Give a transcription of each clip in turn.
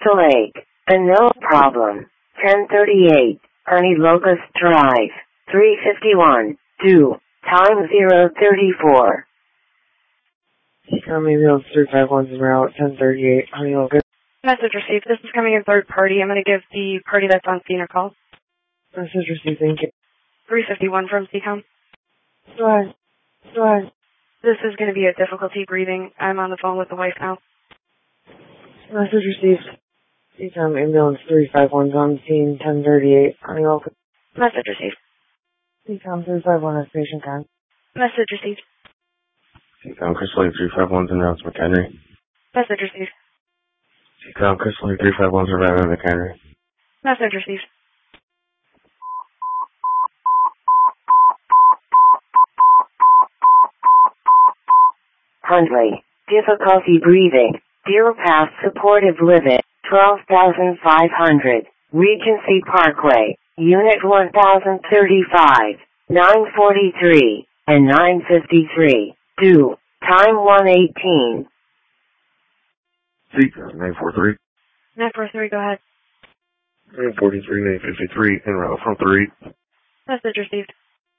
Crystal Lake, and no problem. 1038, Honey Locust Drive, 351, 2, time 034. Seacom ambulance 351's en route, 1038, Honey Locust. Message received. This is coming in third party. I'm going to give the party that's on scene a call. Message received, thank you. 351 from Seacom. Go ahead. This is going to be a difficulty breathing. I'm on the phone with the wife now. Message received. Seacom ambulance 351's on scene, 1038, Honey Locust. Message received. Seacom 351 has patient con. Message received. Seacom Crystal Lake 351's en route to McHenry. Message received. Seacom Crystal Lake 351's arriving at McHenry. Message received. Huntley, difficulty breathing, Deer Pass Supportive Living, 12,500, Regency Parkway, Unit 1035, 943, and 953, 2, time 118. Seacom 943. 943, go ahead. 943, 953, en route from 3. Message received.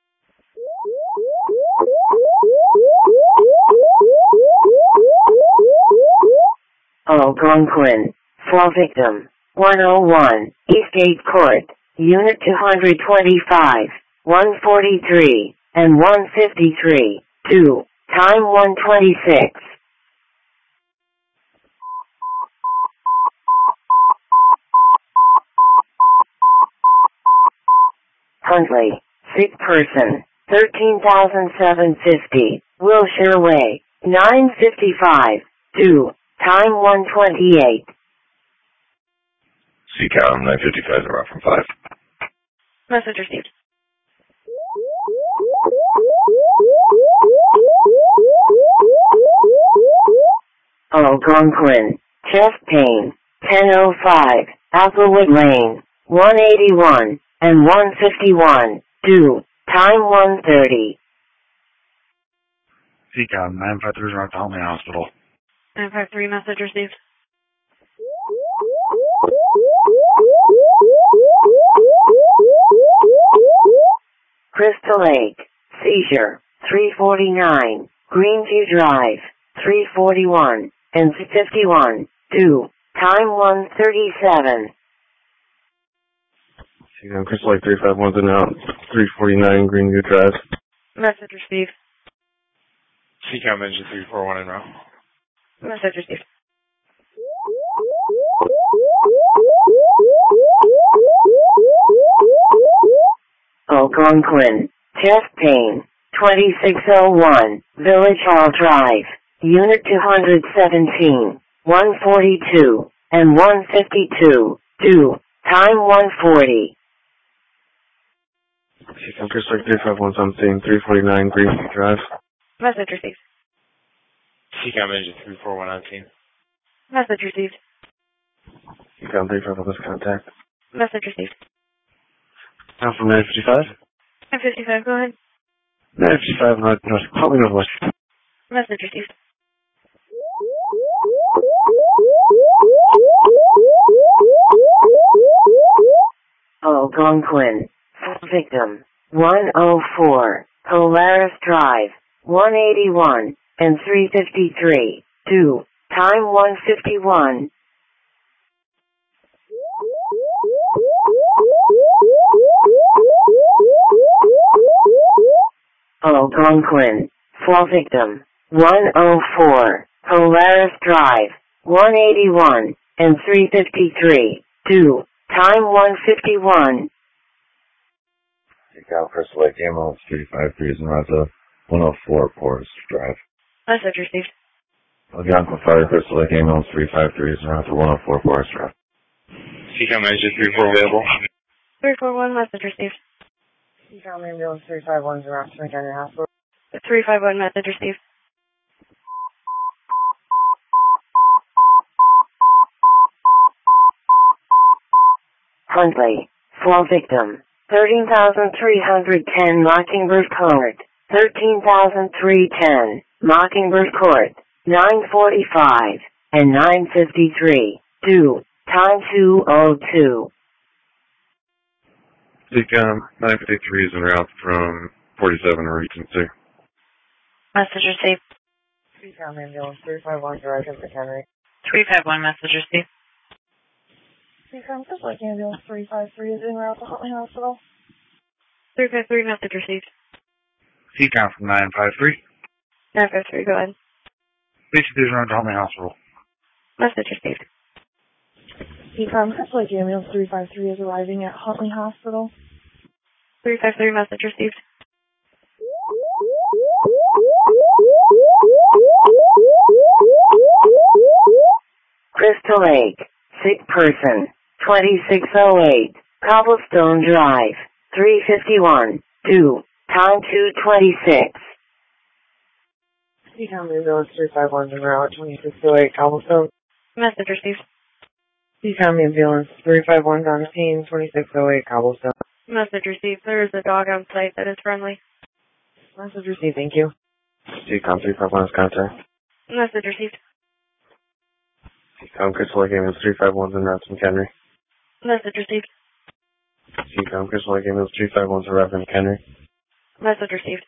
Algonquin, fall victim, 101, Eastgate Court, Unit 225, 143, and 153, 2, time 126. Huntley, sick person, 13,750, Wilshire Way, 955, 2, time 128. Seacom 955 en route from 5. Message received. Algonquin, chest pain, 1005, Applewood Lane, 181, and 151, 2, time 130. Seacom 953 en route to Homey Hospital. 953, message received. Crystal Lake, seizure, 349, Greenview Drive, 341, and 51, 2, time 137. Seacom Crystal Lake 351's en route, 349 Greenview Drive. Message received. Seacom engine 341 en route. Message received. Algonquin, chest pain, 2601, Village Hall Drive, Unit 217, 142, and 152, 2, time 140. Seacom Crystal Lake 351's on scene, 349 Greenview Drive. Message received. Seacom engine 341 on scene. Message received. Seacom 351 with contact. Message received. Now from 955. 955, go ahead. 955 north, Homey Northwest. Message received. Algonquin, victim, 104, Polaris Drive, 181, and 353, 2, time 151. Algonquin, fall victim, 104, Polaris Drive, 181, and 353, 2, time 151. Seacom Crystal Lake ambulance 353 is en route to 104 Forest Drive. Message received. Algonquin Fire Crystal Lake ambulance 353 is en route to 104 Forest Drive. Seacom engine 34 available. 341, message received. Seacom ambulance 351's en route to McHenry Hospital. 351, message received. Huntley, fall victim, 13,310 Mockingbird Court, 13,310 Mockingbird Court, 945, and 953, 2, time 2:02. CCOM 953 is en route from 47 Regency. Message received. CCOM ambulance 351 directed to Henry. 351, message received. CCOM Chris Lake ambulance 353 is en route to Huntley Hospital. 353, message received. CCOM from 953. 953, go ahead. Basically, is around to Huntley Hospital. Message received. CCOM Chris Lake ambulance 353 is arriving at Huntley Hospital. 353, message received. Crystal Lake, sick person, 2608, Cobblestone Drive, 351, 2, time 2:26. CCOM ambulance 351 is en route 2608 Cobblestone. Message received. CCOM ambulance 351 on scene 2608 Cobblestone. Message received. There is a dog on site that is friendly. Message received, thank you. CCOM 351 is contact. Message received. CCOM Crystal Lake Ambulance 351 is en route to McHenry. Message received. CCOM Crystal Lake Ambulance 351 is arriving at McHenry. Message received.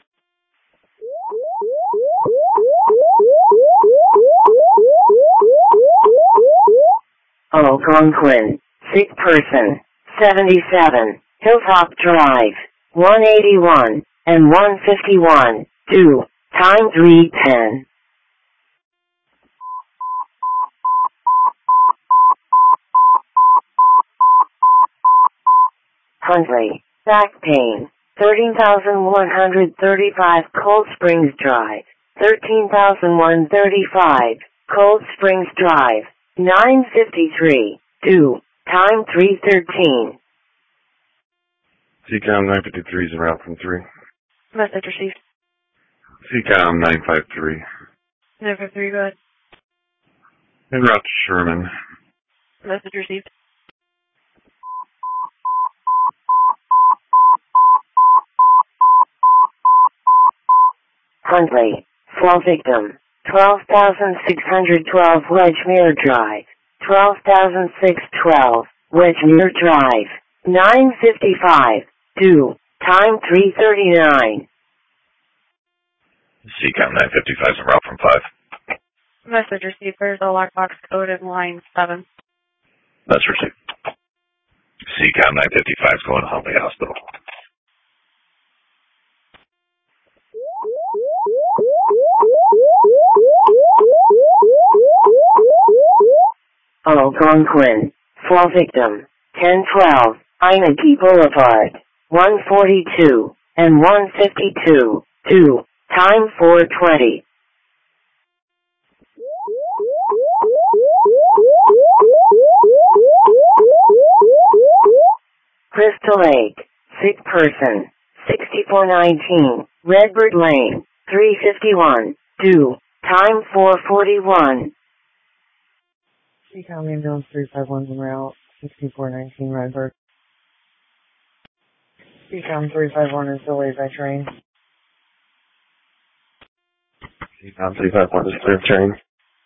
Algonquin, sick person, 77, Hilltop Drive, 181 and 151, 2, time 3:10. Huntley, back pain, 13,135 Cold Springs Drive, 13,135 Cold Springs Drive, 953, 2, time 3:13. CCOM 953 is en route from 3. Message received. CCOM 953. 953, go ahead. En route to Sherman. Message received. Huntley, fall victim, 12,612 Wedgemere Drive, 12,612 Wedgemere Drive, 955, 2, time 3:39. CCOM 955 is en route from 5. Message received. There's a lockbox code in line 7. That's received. CCOM 955 is going to Huntley Hospital. Algonquin, fall victim, 1012, Inaki Boulevard, 142 and 152, 2, time 4:20. Crystal Lake, sick person, 6419, Redbird Lane, 351, 2, time 4:41. CCOM ambulance 351 en route 6419 Redbird. CCOM 351 is delayed by train. CCOM 351 is clear of train.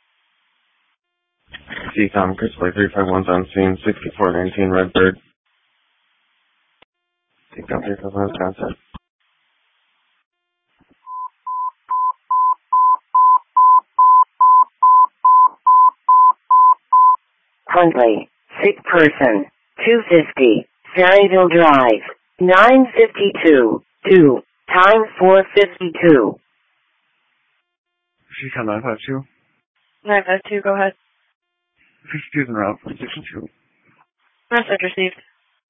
CCOM Crystal Lake 351 is on scene, 6419 Redbird. CCOM 351 is contact. Huntley, sick person, 250, Ferryville Drive, 952, 2, time 4:52. CCOM 952. 952, go ahead. 52 is en route from 62. Message received.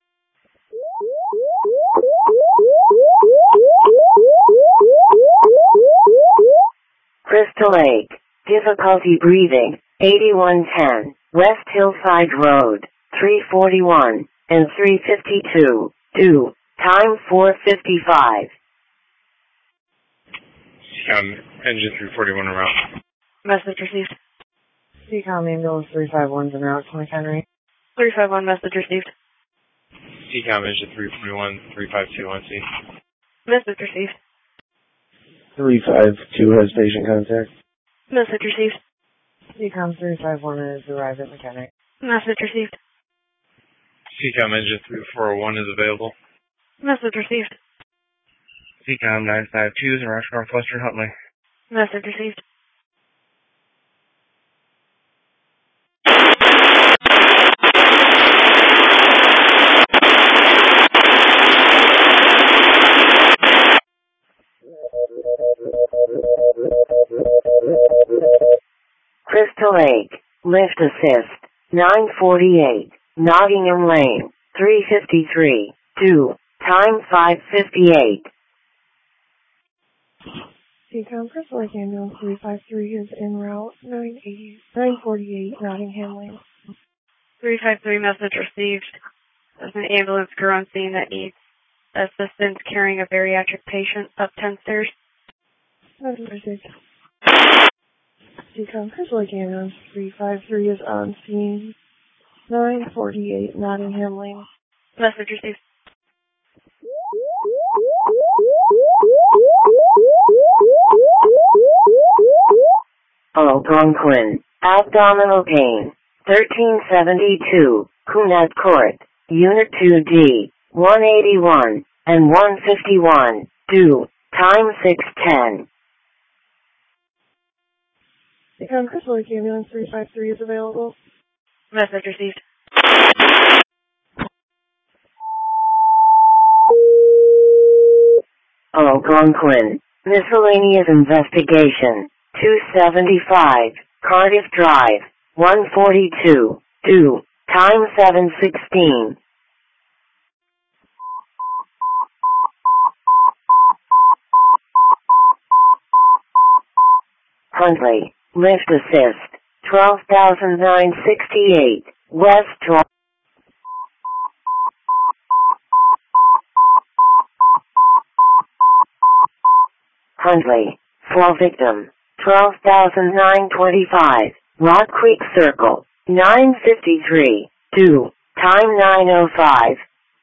Crystal Lake, difficulty breathing, 8110, West Hillside Road, 341 and 352, 2, time 4:55. Engine 341 en route. Message received. CCOM ambulance 351 en route to McHenry. 351, message received. CCOM Engine 341, 352 on C. Message received. 352 has patient contact. Message received. CCOM 351 is arrived at McHenry. Message received. CCOM engine 3401 is available. Message received. CCOM 952 is in route to Northwestern Huntley. Message received. Crystal Lake, lift assist, 948, Nottingham Lane, 353, 2, time 5:58. CCOM Crystal Lake Ambulance 353 is en route, 948 Nottingham Lane. 353 message received. There's an ambulance crew on scene that needs assistance carrying a bariatric patient up 10 stairs. Message received. CCOM Crystal Lake Ambulance 353 is on scene, 948 Nottingham Lane. Message received. Algonquin, abdominal pain, 1372, Cunard Court, Unit 2D, 181, and 151, due, time 6:10. CCOM Crystal Lake Ambulance 353 is available. Message received. Algonquin, miscellaneous investigation, 275, Cardiff Drive, 142, due, time 7:16. Huntley, lift assist, 12,968, West 12. Huntley, fall victim, 12,925, Rock Creek Circle, 953, due, time 9:05.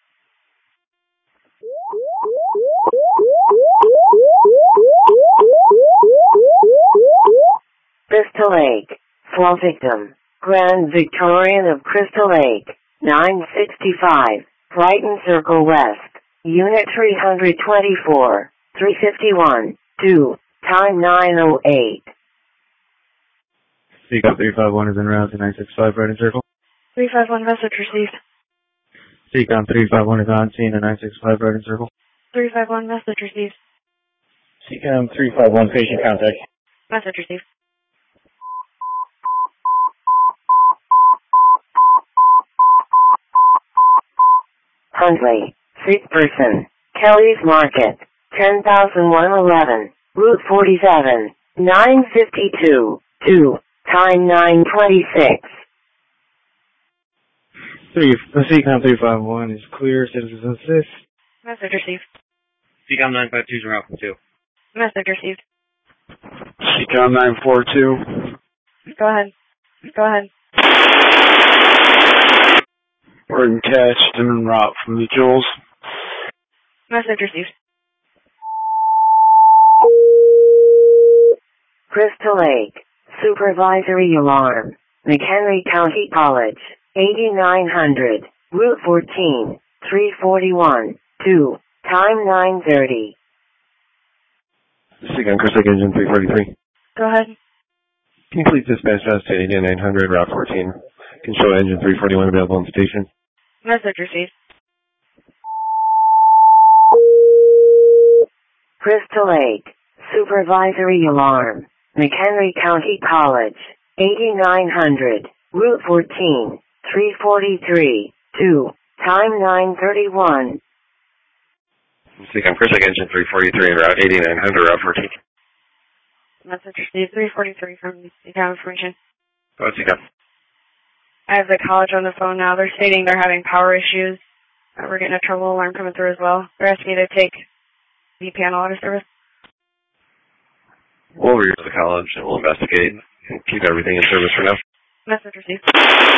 Crystal Lake, fall victim, Grand Victorian of Crystal Lake, 965, Brighton Circle West, Unit 324, 351, due, time 9:08. CCOM 351 is en route to 965 Brighton Circle. 351 message received. CCOM 351 is on scene at 965 Brighton Circle. 351 message received. CCOM 351 patient contact. Message received. Huntley, sick person, Kelly's Market, 10,111, Route 47, 952, 2, time 9:26. CCOM 351 is clear, citizens assist. Message received. CCOM 952 is in route from 2. Message received. CCOM 942. Go ahead. Go ahead. We're in test and en route from the Jules. Message received. Crystal Lake, supervisory alarm, McHenry County College, 8900, Route 14, 341, 2, time 9:30. CCOM Crystal Lake engine 343. Go ahead. Can you please dispatch us to 8900, Route 14? Can show engine 341 available on station. Message received. Crystal Lake, supervisory alarm, McHenry County College, 8900, Route 14, 343, 2, time 9:31. CCOM Crystal Lake engine 343 en route 8900, Route 14. Message received. 343 from CCOM information. Go ahead, CCOM. I have the college on the phone now. They're stating they're having power issues. We're getting a trouble alarm coming through as well. They're asking me to take the panel out of service. We'll reach the college and we'll investigate and keep everything in service for now. Message received.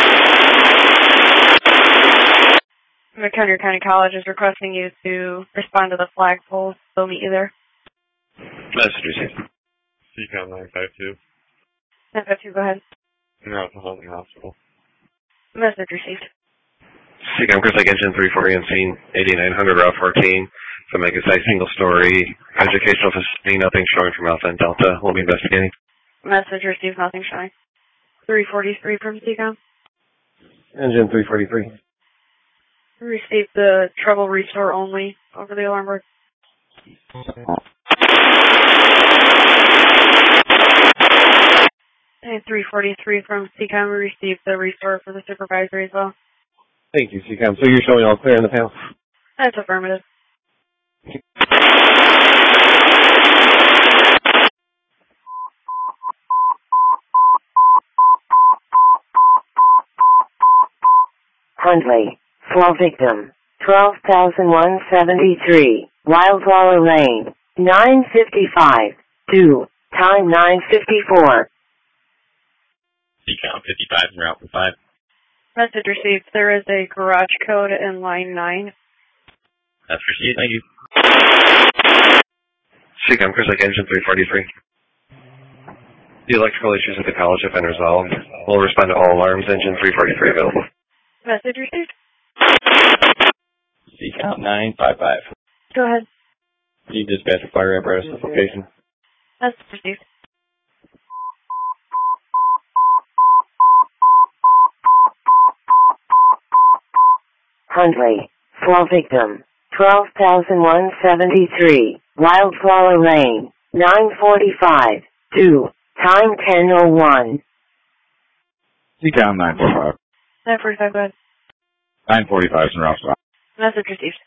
McHenry County College is requesting you to respond to the flagpoles. They'll meet you there. Message received. CCOM 952. 952, go ahead. En route to Huntley Hospital. Message received. CCOM Chris Lake Engine 340 on scene, 8900 Route 14. So make a site single-story educational facility, nothing showing from Alpha and Delta. We'll be investigating. Message received, nothing showing. 343 from CCOM. Engine 343. Received the trouble restore only over the alarm board. And 343 from CCOM, we received the restore for the supervisory as well. Thank you, CCOM. So you're showing all clear in the panel? That's affirmative. Huntley, flow victim, 12,173, Wildflower Lane, 955, 2, time 954. CCOM 55 en route for 5. Message received. There is a garage code in line 9. That's received. Thank you. CCOM Chris Lake Engine 343. The electrical issues at the college have been resolved. We'll respond to all alarms. Engine 343 available. Message received. CCOM 955. Go ahead. Need dispatch a fire apparatus location. Message received. Huntley, flow victim, 12,173, Wildflower Lane, 945, 2, time 10:01. CCOM 945. 945, go ahead. 945 en route for 5. Message received.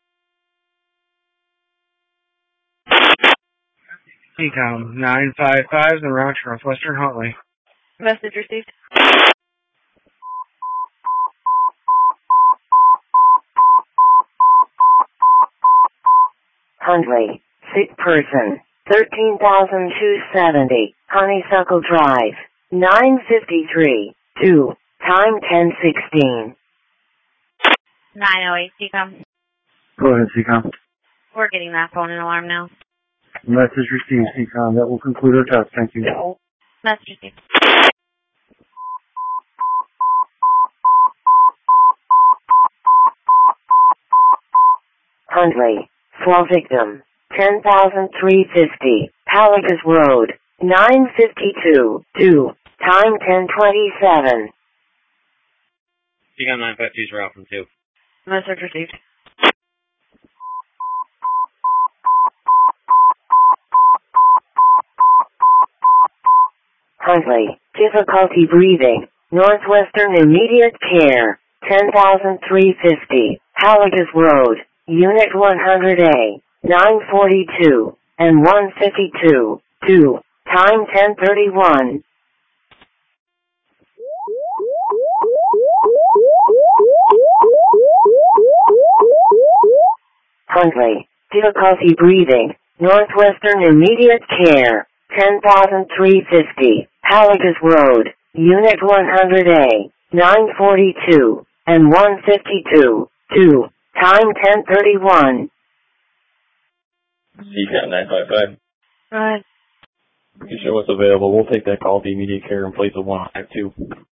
CCOM 955 en route to Northwestern Huntley. Message received. Huntley, sick person, 13,270, Honeysuckle Drive, 953, 2, time 10:16. 908 CCOM. Go ahead, CCOM. We're getting that phone and alarm now. Message received, CCOM. That will conclude our test. Thank you. Message received. Huntley, flow victim, 10,350, Palagas Road, 952, 2, time 10:27. CCOM 952 is route from 2. Message received. Huntley, difficulty breathing, Northwestern Immediate Care, 10,350, Palagas Road, Unit 100A, 942, and 152, 2, time 10:31. Huntley, difficulty breathing, Northwestern Immediate Care, 10,350, Palagas Road, Unit 100A, 942, and 152, 2, time 10:31. CCOM 955. Go ahead. You show what's available. We'll take that call to immediate care in place of 152.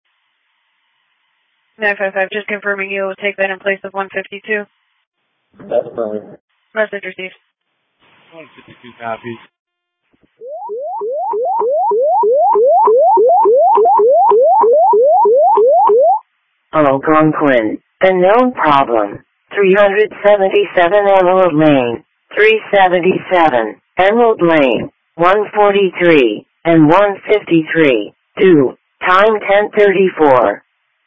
955, just confirming you will take that in place of 152. That's affirmative. Message received. 152 copies. Algonquin, unknown problem, 377 Emerald Lane, 377, Emerald Lane, 143, and 153, 2, time 10:34.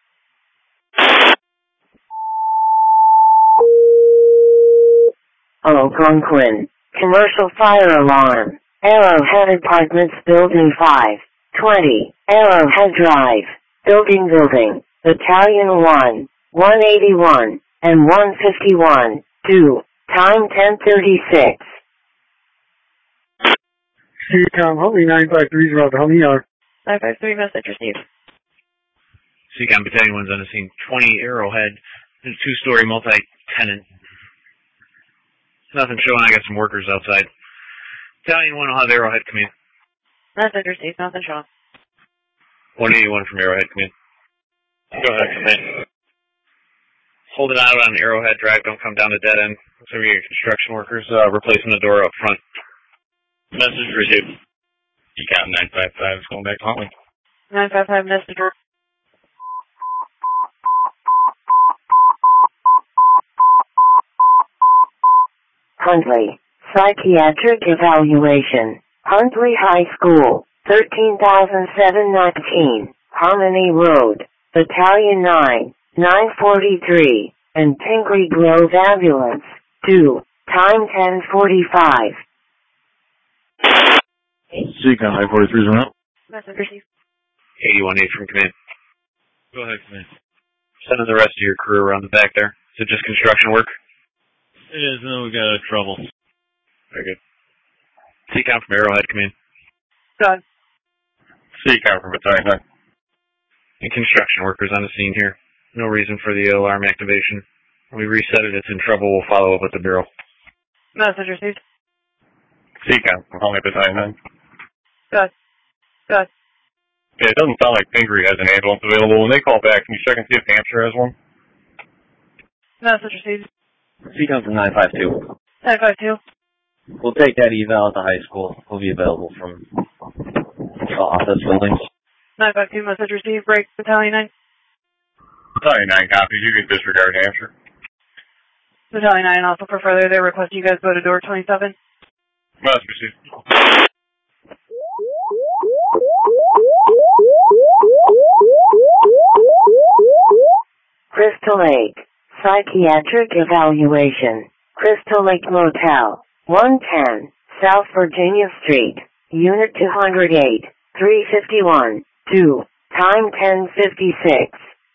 Algonquin, commercial fire alarm, Arrowhead Apartments Building 5, 20, Arrowhead Drive, Building, Battalion 1, 181, and 151, 2, time 10:36. CCOM, Huntley 953 is route to Huntley Yard. 953, message received. CCOM Battalion 1's on the scene. 20 Arrowhead. It's a two-story multi-tenant. Nothing showing. I got some workers outside. Battalion 1 will have Arrowhead come in. Message received, nothing showing. 181 from Arrowhead come in. Go ahead, command. Hold it out on Arrowhead Drive. Don't come down the dead end. Some of your construction workers replacing the door up front. Message received. Decom 955 is going back to Huntley. 955, message. Huntley. Psychiatric evaluation. Huntley High School. 13,719. Harmony Road. Battalion 9. 943. And Pingree Grove Ambulance. 2. Time 10:45. Seacom 943 is around. Message received. 81-8 from command. Go ahead, command. Sending the rest of your crew around the back there. Is it just construction work? It is, no, we got trouble. Very good. CCOM from Arrowhead, command. Done. Seacom from Battalion 9. And construction workers on the scene here. No reason for the alarm activation. When we reset it, it's in trouble. We'll follow up with the Bureau. Message received. Seacom from Huntley Battalion 9. Done. Done. Yeah, it doesn't sound like Pingree has an ambulance available. When they call back, can you check and see if Hampshire has one? Message received. Seacom from 952. 952. We'll take that eval at the high school. We'll be available from the office buildings. 952, message received. Break, Battalion 9. Battalion 9 copies. You can disregard Hampshire. Battalion 9 also for further, they request you guys go to door 27. Must received. Crystal Lake. Psychiatric evaluation. Crystal Lake Motel. 110. South Virginia Street. Unit 208. 351. 2. Time 10:56.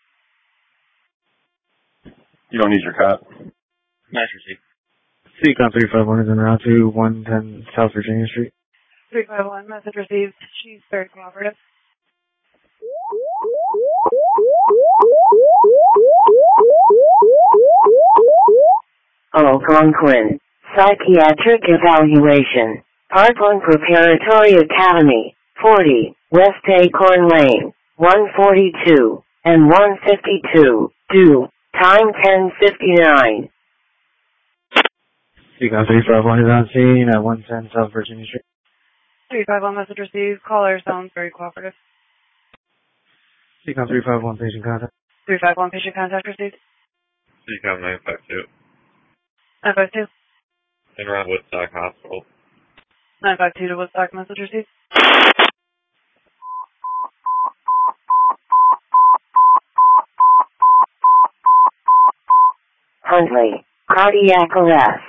You don't need your cot. Nice receipt. Seacom 351 is en route to 110 South Virginia Street. 351, message received. She's very cooperative. Algonquin. Psychiatric evaluation. Parkland Preparatory Academy. 40. West Acorn Lane. 142. And 152. 2. Time 10:59. Seacom 351 is on scene at 110 South Virginia Street. 351, message received. Caller sounds very cooperative. Seacom 351, patient contact. 351, patient contact received. CCOM 952. 952. In around Woodstock Hospital. 952 to Woodstock, message received. Huntley. Cardiac arrest.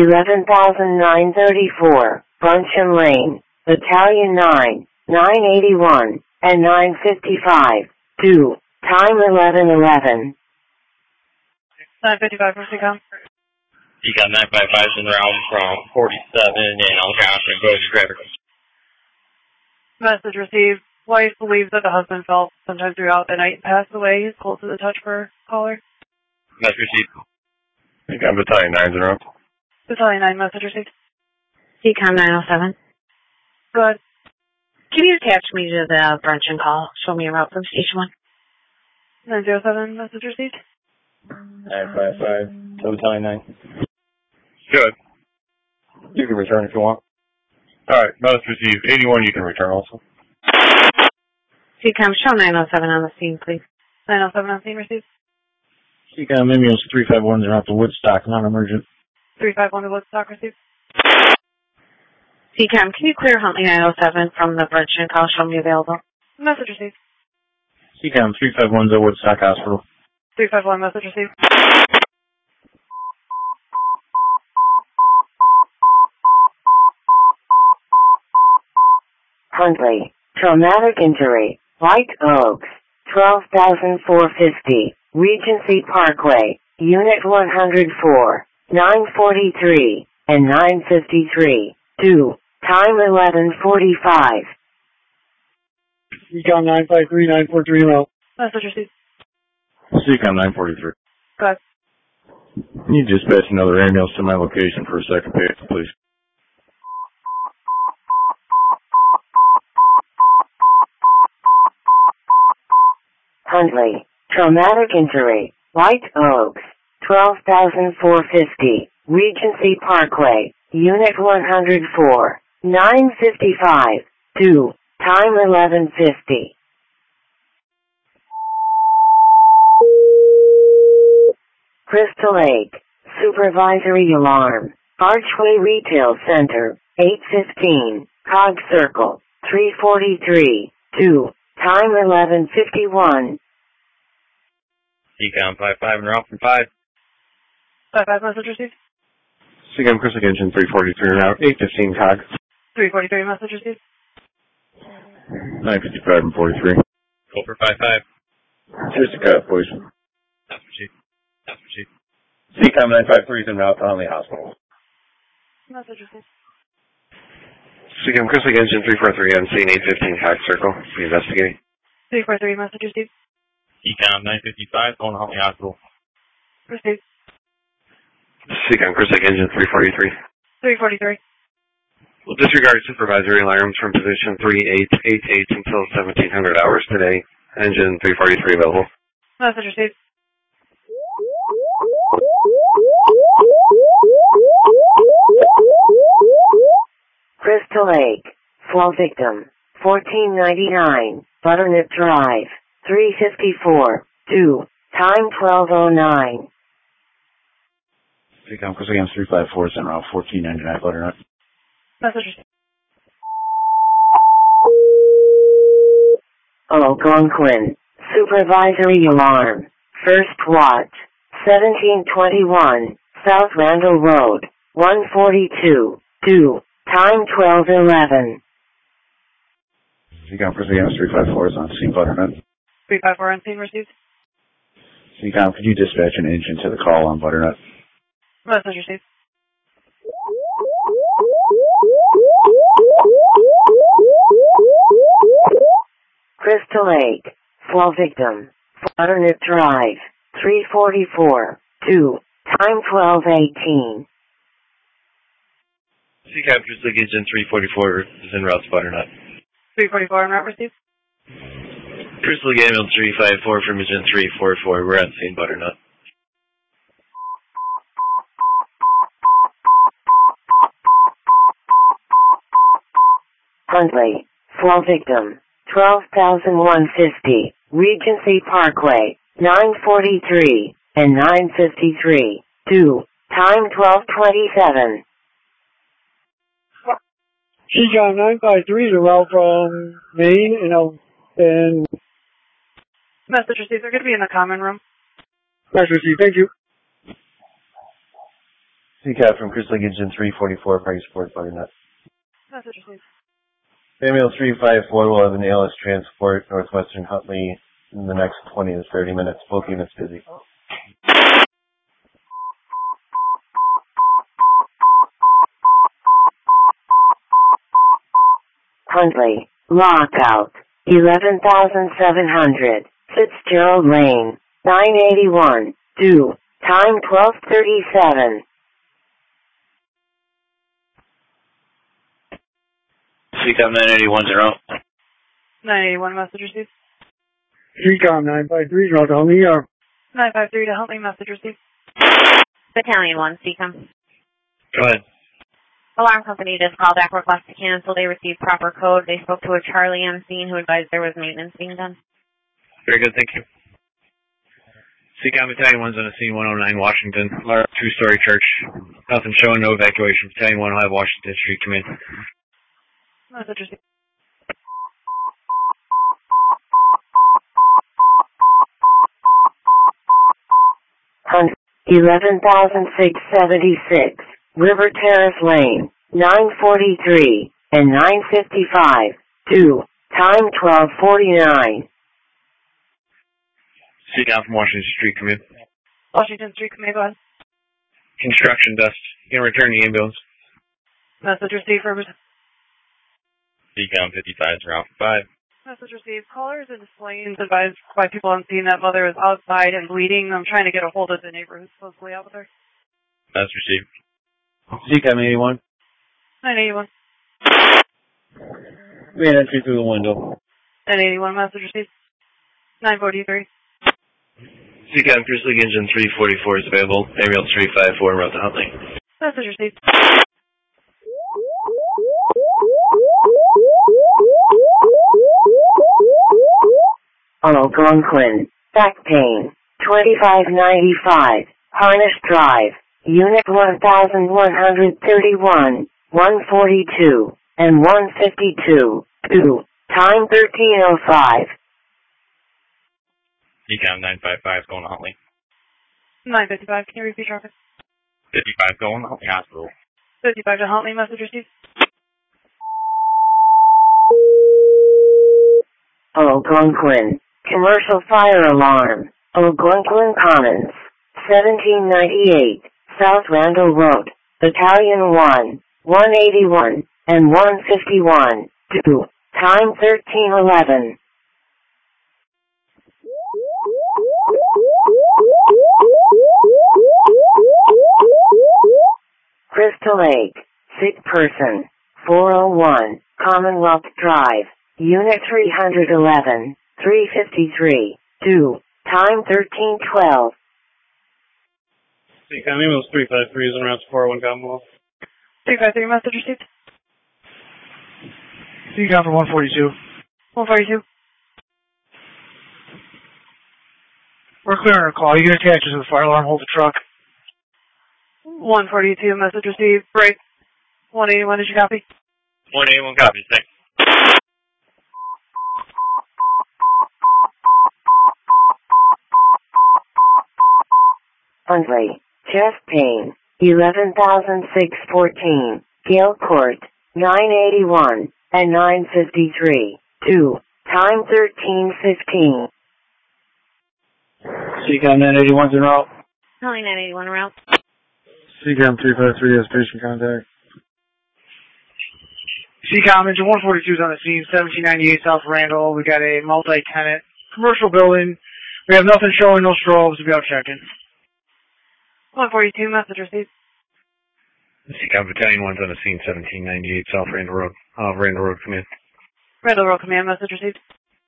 11,934. Bruncheon Lane. Battalion 9. 981. And 955. 2. Time 11:11. 955 for CCOM. Seacom 955 is in route from 47 and Algonquin. Go to driver. Message received. Wife believes that the husband fell sometime throughout the night and passed away. He's close to the touch for caller. Message received. Seacom Battalion 9 is in route. Battalion 9, message received. CCOM 907. Go ahead. Can you attach me to the Bruncheon call? Show me a route from Station 1. 907, message received. 955. So Battalion 9. Good. You can return if you want. Alright, message received. 81 you can return also. CCOM, show 907 on the scene, please. 907 on scene received. Seacom ambulance 351 is en route to Woodstock, non-emergent. 351 to Woodstock received. CCOM, can you clear Huntley 907 from the Bruncheon call? Show me available. Message received. Seacom 351 to Woodstock Hospital. 351, message received. Huntley. Traumatic injury. White Oaks. 12,450. Regency Parkway. Unit 104. 943. And 953. 2. Time 11:45. Seacom 953, 943 route. Message received. Seacom 943. Go ahead. You dispatch another ambulance to my location for a second page, please. Huntley. Traumatic injury. White Oaks. 12,450. Regency Parkway. Unit 104. 955. 2. Time 11:50. Crystal Lake. Supervisory alarm. Archway Retail Center. 815. Cog Circle. 343. 2. Time 11:51. Ecom 55 and route from 5. 55 message received. Seacom Crystal Lake Engine 343 route 815 Cog. 343 message received. 955 and 43. Over 55. Here's the cut, boys. That's received. That's received. Seacom 953 is en route to Huntley Hospital. Message received. Seacom Crystal Lake Engine 343 on scene 815 Cog Circle. We investigate. 343 message received. Ecom 955 going to Huntley Hospital. Received. Seacom Crystal Lake Engine 343. 343. We'll disregard supervisory alarms from position 3888 until 1700 hours today. Engine 343 available. Message received. Crystal Lake. Fall victim. 1499. Butternut Drive. 354. 2. Time 12:09. Seacom Crystal Lake 354 is en route 1499 Butternut. Message received. Algonquin. Supervisory alarm. First watch. 1721. South Randall Road. 142. 2. Time 12:11. Seacom Crystal Lake 354 is on scene Butternut. 354 on scene received. Seacom, could you dispatch an engine to the call on Butternut? Message received. Crystal Lake. Fall victim. Butternut Drive. 344. 2. Time 12:18. Seacom Crystal Lake Engine 344 is en route to Butternut. 344 on route received. Crystal Lake Ambulance 354 from Engine 344. We're on scene Butternut. Huntley. Fall victim. 12,150. Regency Parkway. 943 and 953. 2. Time 12:27. Seacom 953 is a route from Maine and Message received. They're going to be in the common room. Message received. Thank you. Seacom from Crystal Lake Engine 344, Party Support Butternut. Message received. Ambulance 354 will have an ALS transport Northwestern Huntley in the next 20 to 30 minutes. Both units busy. Huntley. Lockout. 11,700. Fitzgerald Lane. 981. 2. Time 12:37. Seacom 981's en route. 981 message received. Seacom 953 is route to Huntley. 953 to Huntley message received. Battalion 1, Seacom. Go ahead. Alarm company just called back, request to cancel. They received proper code. They spoke to a Charlie on scene who advised there was maintenance being done. Very good, thank you. Seacom Battalion 1's on a scene 109 Washington. Large two-story church. Nothing showing, no evacuation. Battalion 1 will have Washington Street come in. Message received. Hunt. 11,676. River Terrace Lane. 943 and 955. 2. Time 12:49. Seacom from Washington Street come in. Washington Street, come in, go ahead. Construction dust. You can return the ambulance. Message received for Seacom 55's route 5. Message received. Callers and displays advised by people on scene that mother is outside and bleeding. I'm trying to get a hold of the neighbor who's supposedly out with her. That's received. Seacom 81. 981. We had entry through the window. 981 message received. 943. Seacom Cruise League Engine 344 is available. Ambulance 354 en route to Huntley. Message received. Algonquin, back pain, 2595, Harness Drive, Unit 1131, 142, and 152, 2, time 1305. Seacom 955 going to Huntley. 955, can you repeat traffic? 55 going to Huntley Hospital. 55 to Huntley, message received. Algonquin, commercial fire alarm, Algonquin Commons, 1798, South Randall Road, Battalion 1, 181, and 151, 2, time 1311. Crystal Lake, sick person, 401, Commonwealth Drive, Unit 311, 353, 2, time 1312. Seacom ambulance 353 is en route to 401 Commonwealth. 353, message received. Seacom for 142. 142. We're clearing our call. You can attach us to the fire alarm, hold the truck. 142, message received. Break. 181, did you copy? 181 copies, thanks. Huntley, chest pain, 11,614, Gale Court, 981, and 953, 2, time 1315. Seacom 981's en route. Huntley 981 en route. Seacom 353 has patient contact. Seacom engine 142 is on the scene, 1798 South Randall. We got a multi-tenant commercial building. We have nothing showing, no strobes. We'll be out checking. 142, message received. Seacom Battalion 1's on the scene, 1798 South Randall Road. Randall Road Command. Randall Road Command, message received.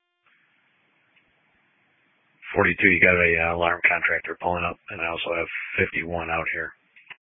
42, you got a alarm contractor pulling up, and I also have 51 out here.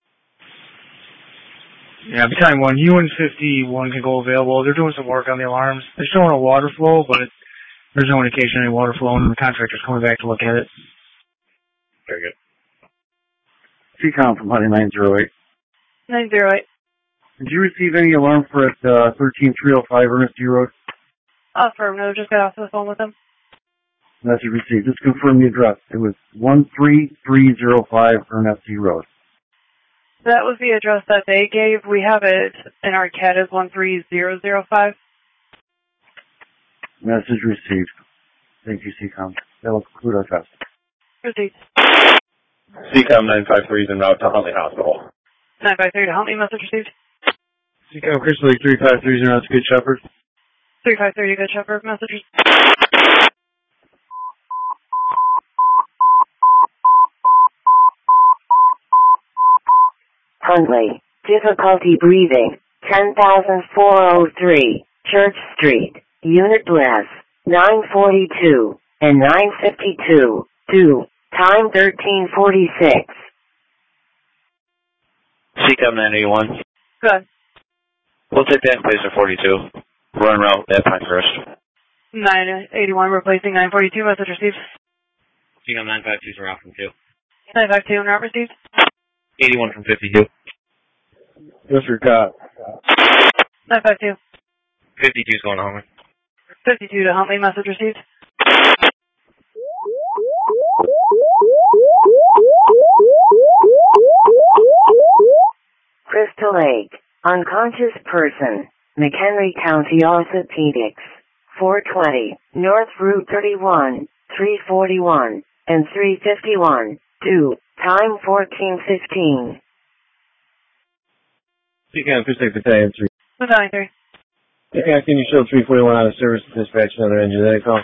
Yeah, Battalion 1, you and 51 can go available. They're doing some work on the alarms. They're showing a water flow, but there's no indication of any water flow, and the contractor's coming back to look at it. Very good. Seacom from Huntley 908. 908. Did you receive any alarm for at 13305 Ernest D. Road? Affirmative, just got off the phone with them. Message received. Just confirm the address. It was 13305 Ernest D. Road. That was the address that they gave. We have it in our CAD as 13005. Message received. Thank you, Seacom. That will conclude our test. Received. Seacom 953 is en route to Huntley Hospital. 953 to Huntley, message received. Seacom Crystal Lake 353 is en route to Good Shepherd. 353 to Good Shepherd, message received. Huntley, difficulty breathing, 10,403, Church Street, Unit Less, 942, and 952, 2, time 1346. Seacom 981. Good. We'll take that in place of 42. We're en route at Pinehurst. 981 replacing 942, message received. Seacom 952 is en route from 2. 952 not received. 81 from 52. Yes, sir, cop. 952. 52 is going to Huntley. 52 to Huntley, message received. Crystal Lake, unconscious person, McHenry County Orthopedics, 420, North Route 31, 341, and 351, 2, time 1415. Seacom Crystal Lake Battalion 3. Battalion 3. Yeah, can you show 341 out of service to dispatch another engine? Then call.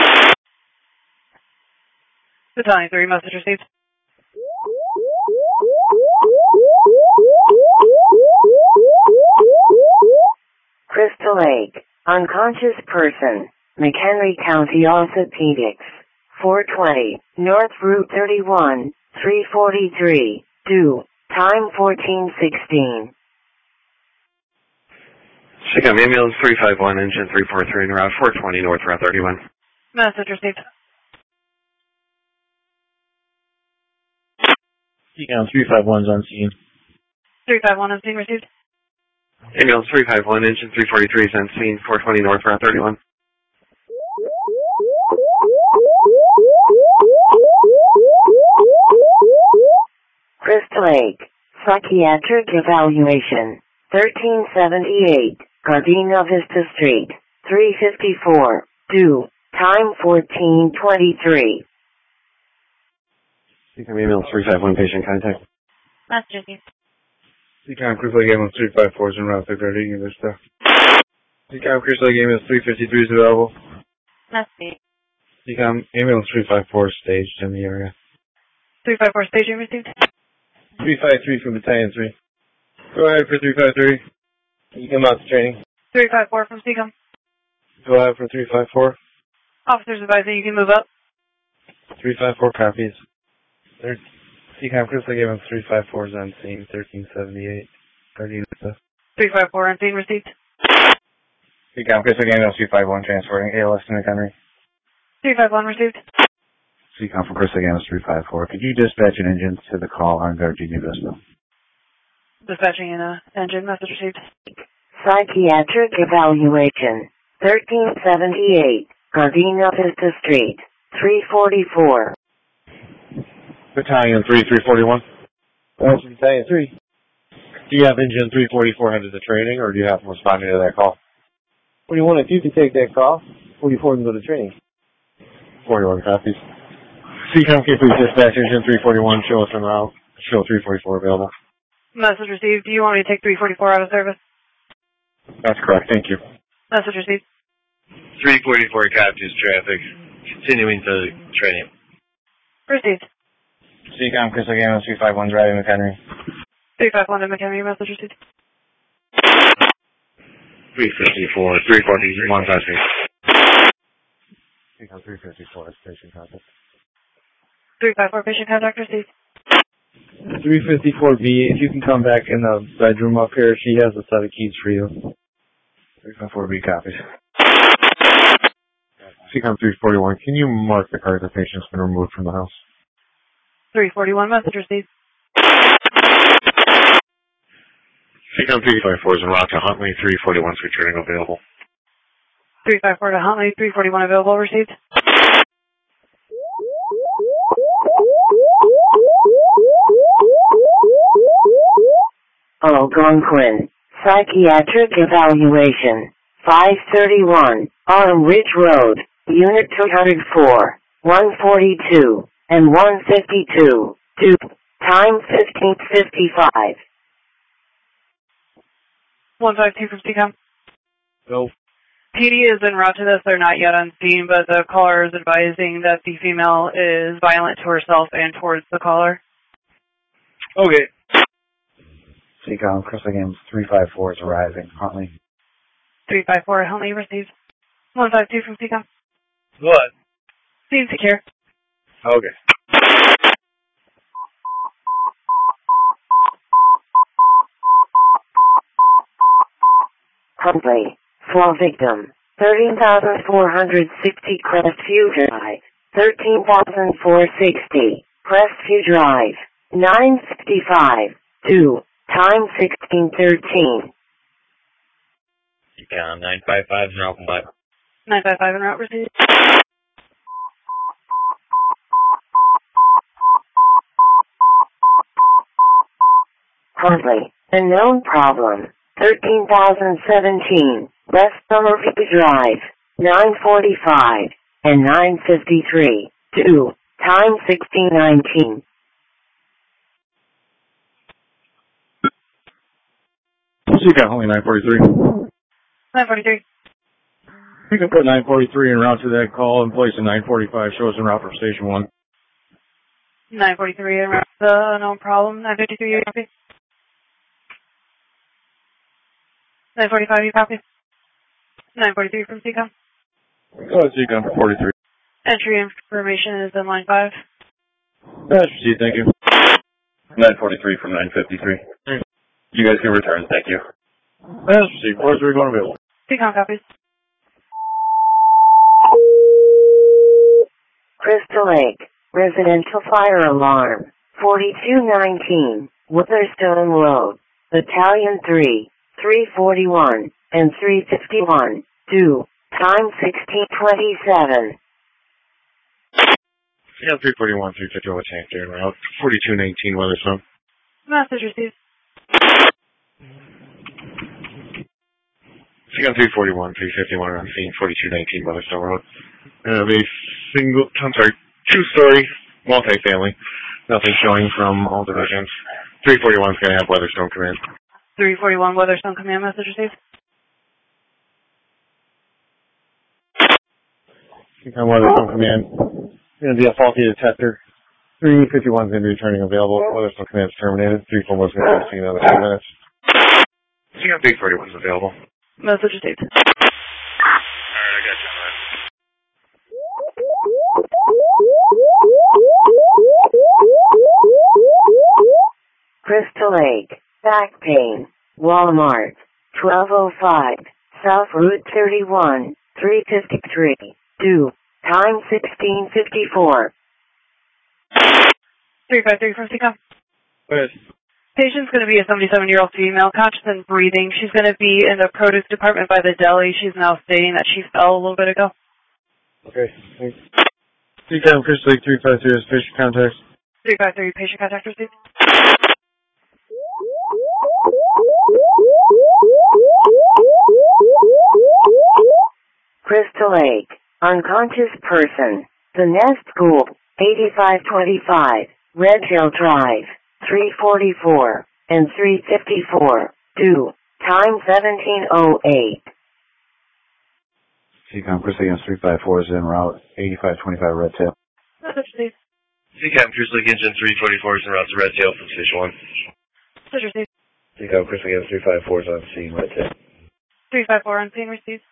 Battalion 3, message received. Crystal Lake, unconscious person, McHenry County Orthopedics, 420, North Route 31, 343, due, time 14:16. Seacom ambulance 351, engine 343, en route 420, North Route 31. Message received. Seacom 351's on scene. 351 on scene received. Ambulance 351, engine 343 is on scene, 420, North Route 31. Crystal Lake, psychiatric evaluation, 1378, Gardena Vista Street, 354, due, time 14:23. Seacom ambulance 351, patient contact. Message received. Seacom Crystal Lake ambulance 354 is en route to Gardena Vista. Seacom Crystal Lake ambulance 353 is available. Message. Seacom ambulance 354 is staged in the area. 354 staging received. 353 from Battalion 3. Go ahead for 353. You come out to training. 354 from Seacom. Go ahead for 354. Officers advising you can move up. 354 copies. Seacom Crystal Lake ambulance 354 is on scene, 1378, Gardena Vista. 354 on scene received. Seacom Crystal Lake ambulance 351 transporting ALS to McHenry. 351 received. Seacom from Crystal Lake ambulance 354. Could you dispatch an engine to the call on Gardena Vista? Dispatching in a engine. Message received. Psychiatric evaluation, 1378, Gardena Vista Street, 344. Battalion 3, 341. That's Battalion 3. Do you have engine 344 headed to training, or do you have them responding to that call? What do you want if you can take that call? 44 can go to training. 41 copies. Seacom, can you please dispatch engine 341, show us en route, show 344 available. Message received. Do you want me to take 344 out of service? That's correct, thank you. Message received. 344 copies traffic, continuing to training. Received. Seacom, Crystal Lake ambulance 351 driving McHenry. 351 to McHenry. Message received. 354, 341 copies. Seacom 354, station contact. 354 patient contact received. 354B, if you can come back in the bedroom up here, she has a set of keys for you. 354B copies. Seacom 341, can you mark the card the patient's been removed from the house? 341 message received. Seacom 354 is en route to Huntley, 341 is returning available. 354 to Huntley, 341 available received. Algonquin, psychiatric evaluation, 531, Autumn Ridge Road, Unit 204, 142, and 152, due, time 15:55. 152 from Seacom. Go. PD is en route to this. They're not yet on scene, but the caller is advising that the female is violent to herself and towards the caller. Okay. Seacom, Crystal Lake ambulance 354 is arriving. Huntley. 354 Huntley received. 152 from Seacom. What? Scene secure. Okay. Huntley, flow victim, 13,460 Crestview Drive, 13,460 Crestview Drive, 965, due, time 16:13. Yeah, 955 is open by. 955 en route received. Huntley, a known problem, 13,017 West Summerview Drive, 945 and 953, due, time 16:19. Seacom, Huntley 943. 943. You can put 943 en route to that call and place a 945, show us en route for station 1. 943 en route. No problem. 953 you copy. 945 you copy. 943 from Seacom. Go ahead, Seacom 43. Entry information is in line 5. That's received, thank you. 943 from 953. You guys can return, thank you. That's received. Where's we going available? Decon copies. Crystal Lake, residential fire alarm, 4219, Witherstone Road, Battalion 3, 341, and 351, due, time 1627. Yeah, 341, 351, what's happening route? 4219, Weatherstone. Message received. Second 341, 351 on scene, 4219 Weatherstone Road. Two-story, multi-family. Nothing showing from all divisions. 341's going to have Weatherstone come in. 341 Weatherstone command, message received. Weatherstone command. Going to be a faulty detector. 351's going to be returning available. Weatherstone command's terminated. 341's going to be another 2 minutes. Second 341's available. Message received. Alright, I got you. Crystal Lake, back pain, Walmart, 1205, South Route 31, 353, due, time 1654. 353 from Decon. Yes. Patient's going to be a 77-year-old female, conscious and breathing. She's going to be in the produce department by the deli. She's now stating that she fell a little bit ago. Okay, thanks. Decon, Crystal Lake 353 is patient contact. 353, patient contact received. Crystal Lake, unconscious person, The Nest School, 8525, Red Hill Drive, 344, and 354, due, time 1708. Decon, Crystal Lake 354 is en route, 8525 Red Tail. Message received. Decon, Crystal Lake Engine 344 is en route to Red Tail from Station 1. Message received. Decon, Crystal Lake 354 is on scene, Red Tail. 354 on scene received.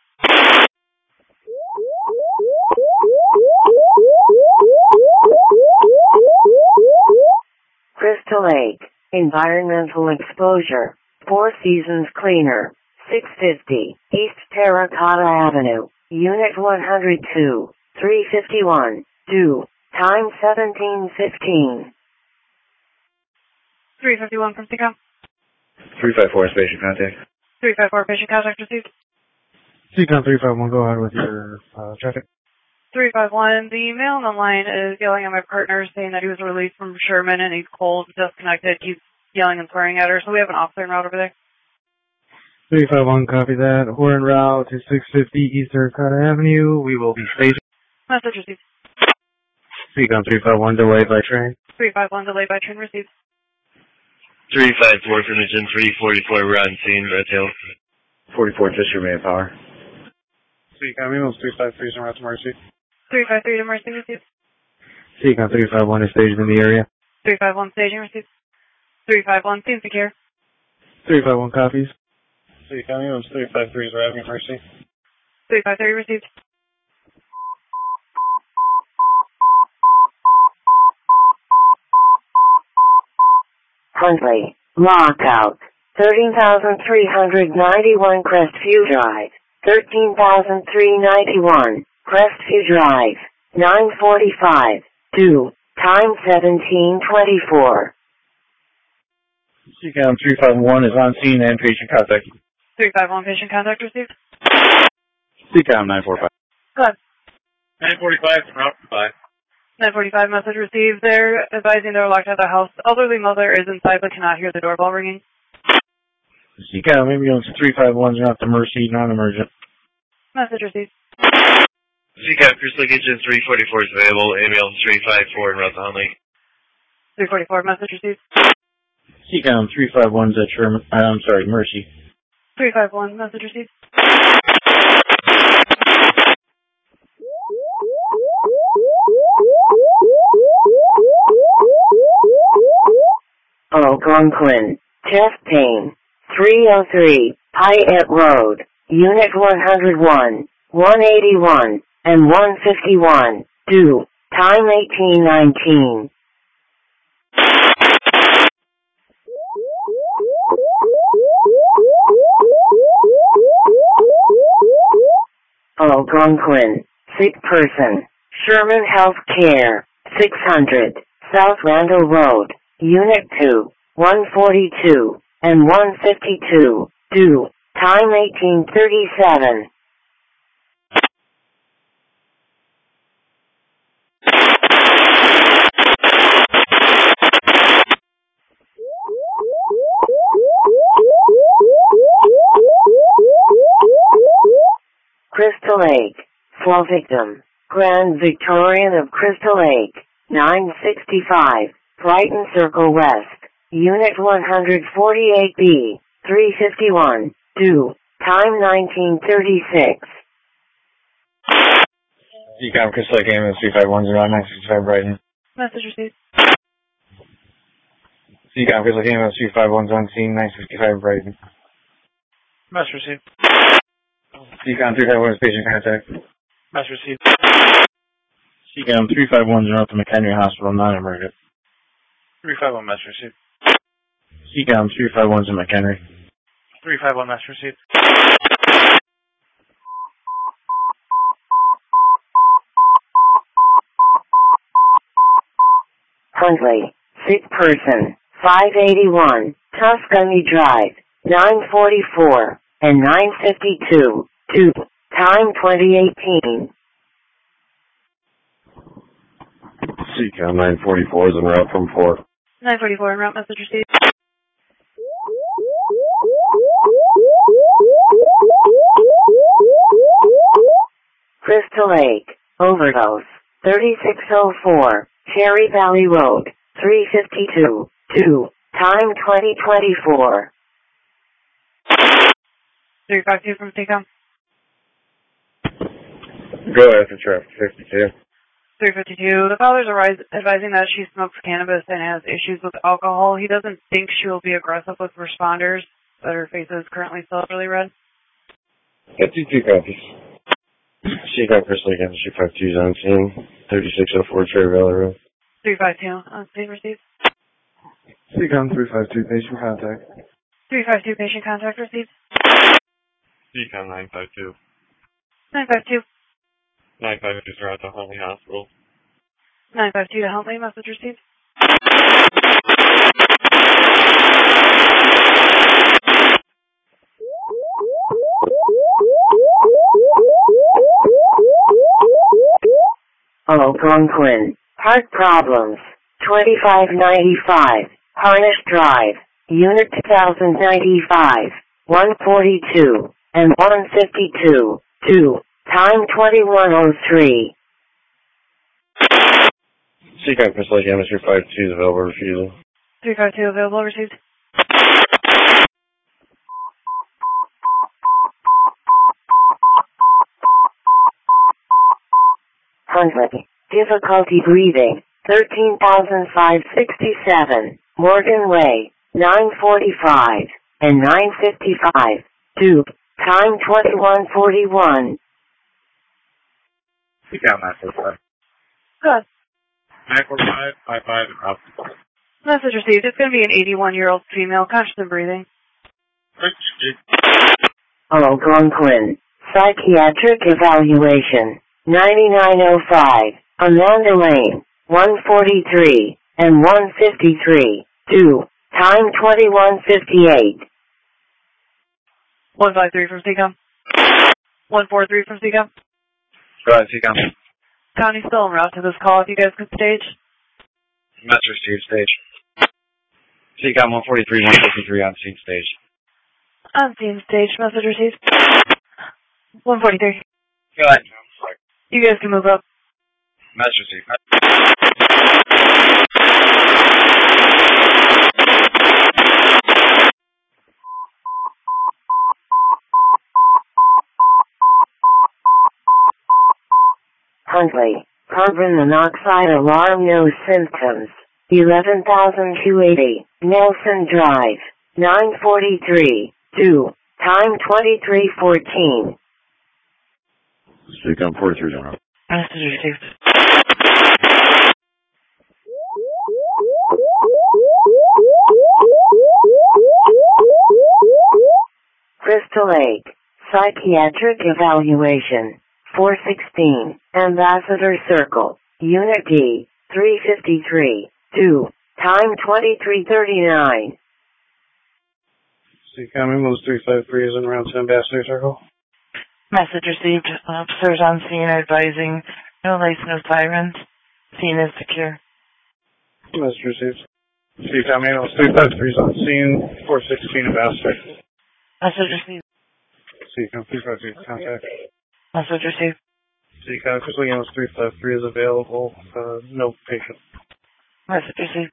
Crystal Lake, environmental exposure, Four Seasons Cleaner, 650, East Terracotta Avenue, Unit 102, 351, due, time 1715. 351 from Decon. 354 is patient contact. 354 patient contact received. Decon 351, go ahead with your traffic. 351, the male on the line is yelling at my partner saying that he was released from Sherman and he's cold, disconnected, he's yelling and swearing at her, so we have an officer en route over there. 351, copy that. We're en route to 650 East Terracotta Avenue. We will be stationed. Message received. Decon 351, delayed by train. 351, delayed by train received. 354 from Engine 344, we're on scene, Red Tail. 44 just your manpower. Decon, Emos 353 is en route to Mercy. 353 to Mercy received. Decon 351 is staged in the area. 351 staging received. 351 scene secure. 351 copies. Decon, Emos 353 is arriving at Mercy. 353 received. Huntley, lockout, 13,391 Crestview Drive, 13,391 Crestview Drive, 945, due, time 1724. Decon 351 is on scene and patient contact. 351 patient contact received. Decon 945. Go ahead. 945 from route 5. 945 message received. They're advising they're locked out of the house. Elderly mother is inside but cannot hear the doorbell ringing. Decon, ambulance 351 is not to Mercy, non-emergent. Message received. Decon, Crystal Lake Engine 344 is available, ambulance 354 en route to Huntley. 344 message received. Decon 351 is at Sherman, Mercy. 351 message received. Algonquin, chest pain, 303, Hyatt Road, Unit 101, 181, and 151, 2. Time 1819. Algonquin. Sick person. Sherman Health Care. 600. South Randall Road. Unit 2. 142 and 152. 2. Time 1837. Crystal Lake. Slow victim. Grand Victorian of Crystal Lake. 965. Brighton Circle West. Unit 148B. 351. 2. Time 1936. Decom Crystal Lake Ambulance 351 around 965 Brighton. Message received. Decom Crystal Lake Ambulance 351 on scene 965 Brighton. Message received. Decom 351 is patient contact. Message received. Decom 351 is out to McHenry Hospital, non-emergent. 351 message received. Decom 351 is in McHenry. 351 message received. Huntley. Sick person. 581. Tuscany Drive. 944 and 952. 2. Time 2018. CCOM 944 is en route from 4. 944 en route. Message received. Crystal Lake. Overdose. 3604. Cherry Valley Road. 352. 2. Time 2024. 352 from CCOM. Go ahead for traffic 52. 352. The father's advising that she smokes cannabis and has issues with alcohol. He doesn't think she will be aggressive with responders, but her face is currently still really red. Got 2 copies. CCOM Crystal Lake Ambulance 352 is on scene. 3604 Cherry Valley Road. 352. On scene received. CCOM 352 patient contact. 352 patient contact received. CCOM 952. 952. 952 is out to Huntley Hospital. 952 to Huntley. Message received. Algonquin. Heart problems. 2595. Harnish Drive. Unit 2095. 142 and 152. 2. Time 2103. CCOM Crystal Lake Ambulance 352 is available refusal. 352 available received. Huntley. Difficulty breathing. 13,567. Morgan Way. 945 and 955. 2. Time 2141. CCOM 945. Good. 945, 55, and up. Message received. It's going to be an 81-year-old female, conscious and breathing. Algonquin. Psychiatric evaluation. 9905. Amanda Lane. 143 and 153. 2. Time 2158. 153 from CCOM. 143 from CCOM. Go ahead, CCOM. Connie's still en route to this call. If you guys could stage. Message received, stage. CCOM 143, 153 on scene stage. On scene stage. Message received. 143. Go ahead. You guys can move up. Message received. Huntley. Carbon monoxide alarm, no symptoms. 11,280. Nelson Drive. 943. 2. Time 2314. CCOM 43 is en route. Message received. Crystal Lake. Psychiatric evaluation. 416. Ambassador Circle. Unit D. 353. 2. Time 23:39. Seacom Ambulance 353 is in route to Ambassador Circle. Message received. Officers on scene are advising no lights, no sirens. Scene is secure. Message received. Seacom Ambulance 353 is on scene. 416 Ambassador. Message received. Seacom 353 contact. Message received. Seacom Crystal Ambulance 353 is available. No patient. Message received.